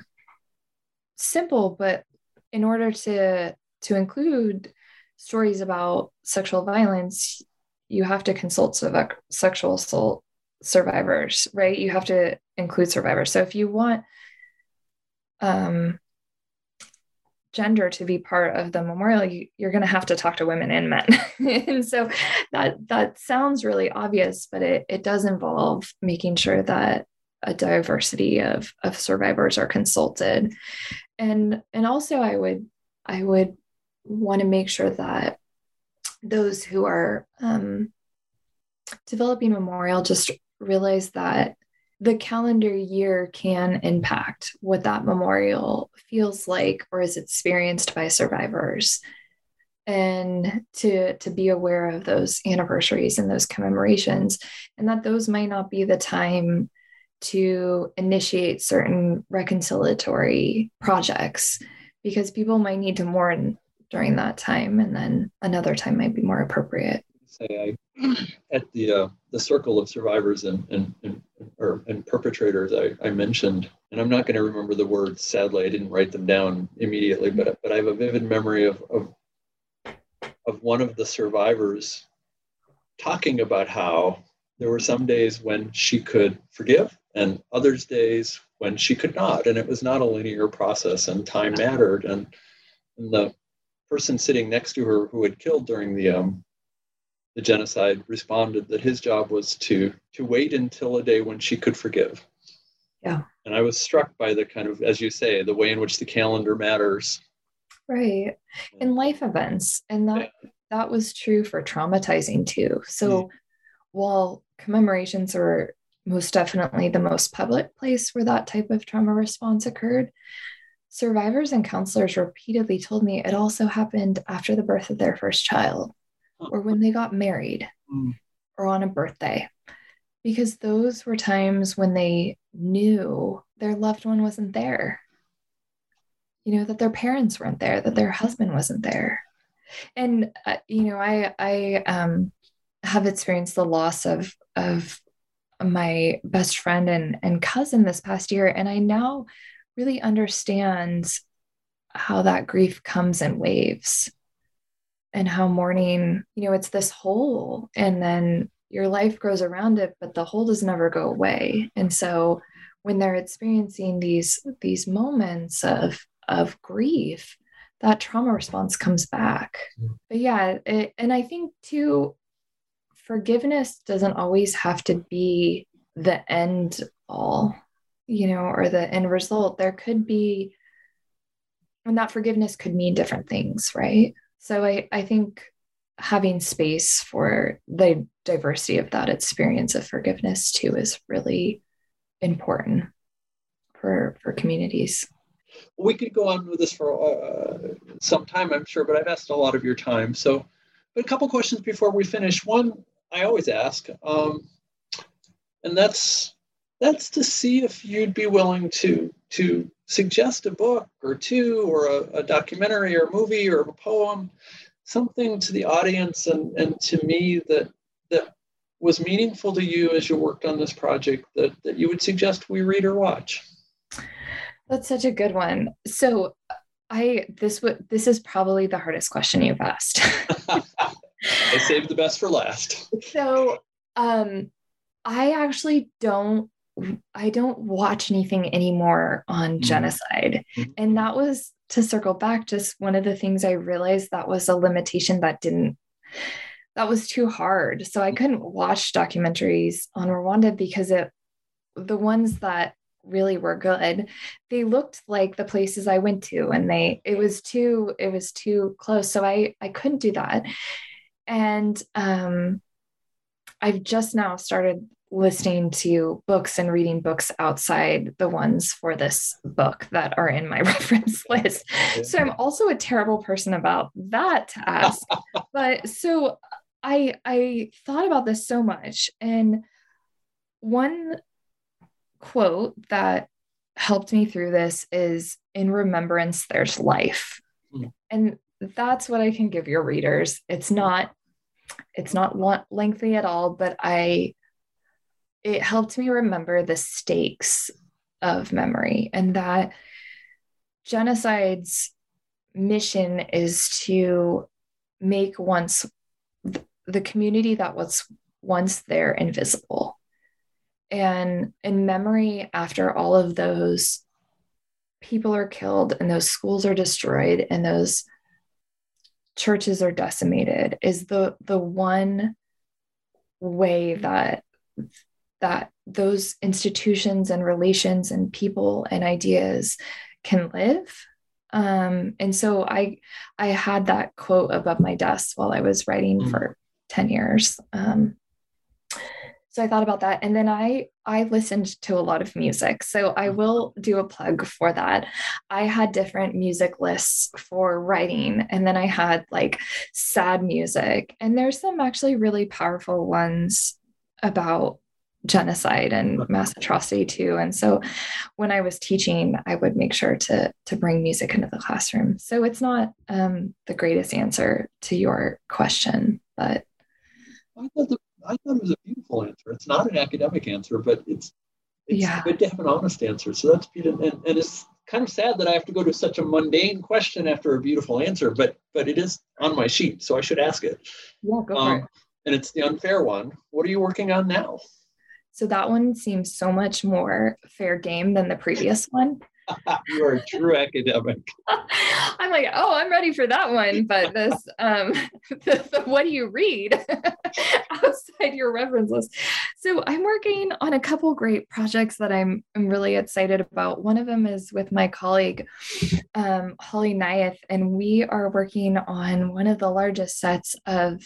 simple, but in order to, to include stories about sexual violence, you have to consult sexual assault survivors, right? You have to include survivors. So if you want um, gender to be part of the memorial, you, you're going to have to talk to women and men. And so that that sounds really obvious, but it, it does involve making sure that a diversity of, of survivors are consulted. And, and also I would, I would want to make sure that those who are um, developing a memorial just realize that the calendar year can impact what that memorial feels like or is experienced by survivors, and to, to be aware of those anniversaries and those commemorations, and that those might not be the time to initiate certain reconciliatory projects, because people might need to mourn during that time, and then another time might be more appropriate. Say I, at the uh, the circle of survivors and and and, or, and perpetrators I, I mentioned, and I'm not going to remember the words. Sadly, I didn't write them down immediately, but but I have a vivid memory of of of one of the survivors talking about how there were some days when she could forgive and others days when she could not, and it was not a linear process, and time mattered, and, and the person sitting next to her who had killed during the um, the genocide responded that his job was to to wait until a day when she could forgive. Yeah. And I was struck by the kind of, as you say, the way in which the calendar matters. Right. In life events. And that yeah. that was true for traumatizing too. So yeah. while commemorations are most definitely the most public place where that type of trauma response occurred, survivors and counselors repeatedly told me it also happened after the birth of their first child, or when they got married, mm. or on a birthday, because those were times when they knew their loved one wasn't there, you know, that their parents weren't there, that their husband wasn't there. And, uh, you know, I, I um, have experienced the loss of, of my best friend and, and cousin this past year. And I now really understand how that grief comes in waves, and how mourning, you know, it's this hole, and then your life grows around it, but the hole does never go away. And so when they're experiencing these, these moments of, of grief, that trauma response comes back. But yeah, it, and I think too, forgiveness doesn't always have to be the end all, you know, or the end result. There could be, and that forgiveness could mean different things, right? So I, I think having space for the diversity of that experience of forgiveness too is really, important for, for communities. We could go on with this for uh, some time, I'm sure, but I've asked a lot of your time. So, but a couple questions before we finish. One, I always ask, um, and that's that's to see if you'd be willing to to suggest a book or two, or a, a documentary or movie or a poem, something to the audience and, and to me that that was meaningful to you as you worked on this project that, that you would suggest we read or watch. That's such a good one. So I this would this is probably the hardest question you've asked. I saved the best for last. So um I actually don't I don't watch anything anymore on genocide. Mm-hmm. And that was, to circle back, just one of the things I realized that was a limitation that didn't that was too hard. So I couldn't watch documentaries on Rwanda because it the ones that really were good, they looked like the places I went to, and they it was too it was too close. So I I couldn't do that. And um I've just now started listening to books and reading books outside the ones for this book that are in my reference list. So I'm also a terrible person about that to ask. But so I I thought about this so much, and one quote that helped me through this is, "In remembrance, there's life." Mm. And that's what I can give your readers. It's not, it's not lengthy at all, but I, it helped me remember the stakes of memory, and that genocide's mission is to make once the community that was once there invisible. And in memory, after all of those people are killed and those schools are destroyed and those churches are decimated, is the the one way that that those institutions and relations and people and ideas can live. Um, and so I I had that quote above my desk while I was writing mm. for ten years. Um, So I thought about that. And then I, I listened to a lot of music. So I will do a plug for that. I had different music lists for writing. And then I had like sad music. And there's some actually really powerful ones about genocide and mass atrocity too. And so when I was teaching, I would make sure to, to bring music into the classroom. So it's not um, the greatest answer to your question, but. I thought the I thought it was a beautiful answer. It's not an academic answer, but it's it's yeah. good to have an honest answer. So that's beautiful. And, and it's kind of sad that I have to go to such a mundane question after a beautiful answer, but but it is on my sheet, so I should ask it. Yeah, go um, for it. And it's the unfair one. What are you working on now? So that one seems so much more fair game than the previous one. You are a true academic. I'm like, oh, I'm ready for that one. But this, um, the, the, what do you read outside your reference list? So I'm working on a couple great projects that I'm, I'm really excited about. One of them is with my colleague, um, Holly Nyeth, and we are working on one of the largest sets of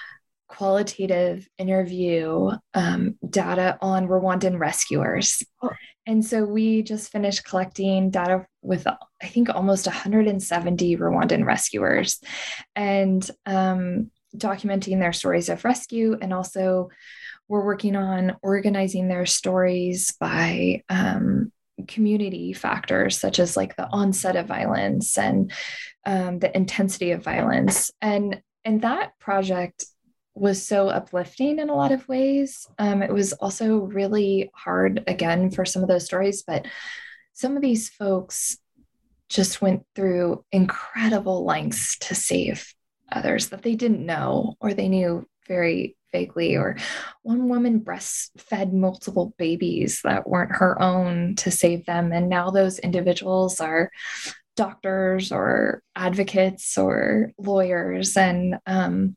qualitative interview um, data on Rwandan rescuers. Oh. And so we just finished collecting data with, I think, almost one hundred seventy Rwandan rescuers, and um, documenting their stories of rescue. And also we're working on organizing their stories by um, community factors, such as like the onset of violence and um, the intensity of violence. And, and that project was so uplifting in a lot of ways. Um, it was also really hard, again, for some of those stories, but some of these folks just went through incredible lengths to save others that they didn't know, or they knew very vaguely. Or one woman breastfed multiple babies that weren't her own to save them. And now those individuals are doctors or advocates or lawyers. And um,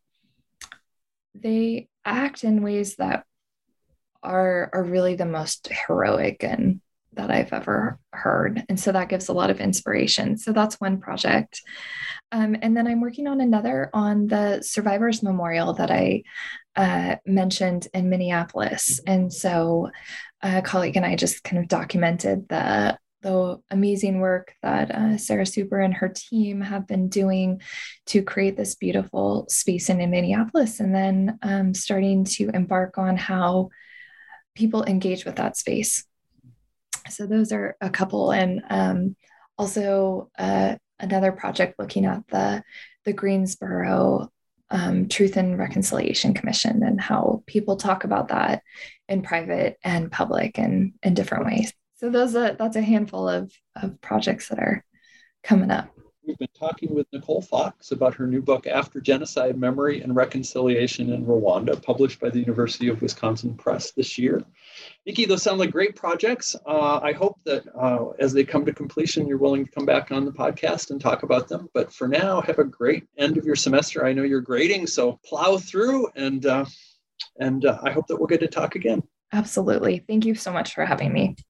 they act in ways that are, are really the most heroic and that I've ever heard. And so that gives a lot of inspiration. So that's one project. Um, and then I'm working on another on the Survivors Memorial that I uh, mentioned in Minneapolis. And so a colleague and I just kind of documented the the amazing work that uh, Sarah Super and her team have been doing to create this beautiful space in, in Minneapolis, and then um, starting to embark on how people engage with that space. So those are a couple. And um, also uh, another project looking at the, the Greensboro um, Truth and Reconciliation Commission and how people talk about that in private and public and in different ways. So those are, that's a handful of, of projects that are coming up. We've been talking with Nicole Fox about her new book, After Genocide, Memory and Reconciliation in Rwanda, published by the University of Wisconsin Press this year. Nikki, those sound like great projects. Uh, I hope that uh, as they come to completion, you're willing to come back on the podcast and talk about them. But for now, have a great end of your semester. I know you're grading, so plow through, and, uh, and uh, I hope that we'll get to talk again. Absolutely. Thank you so much for having me.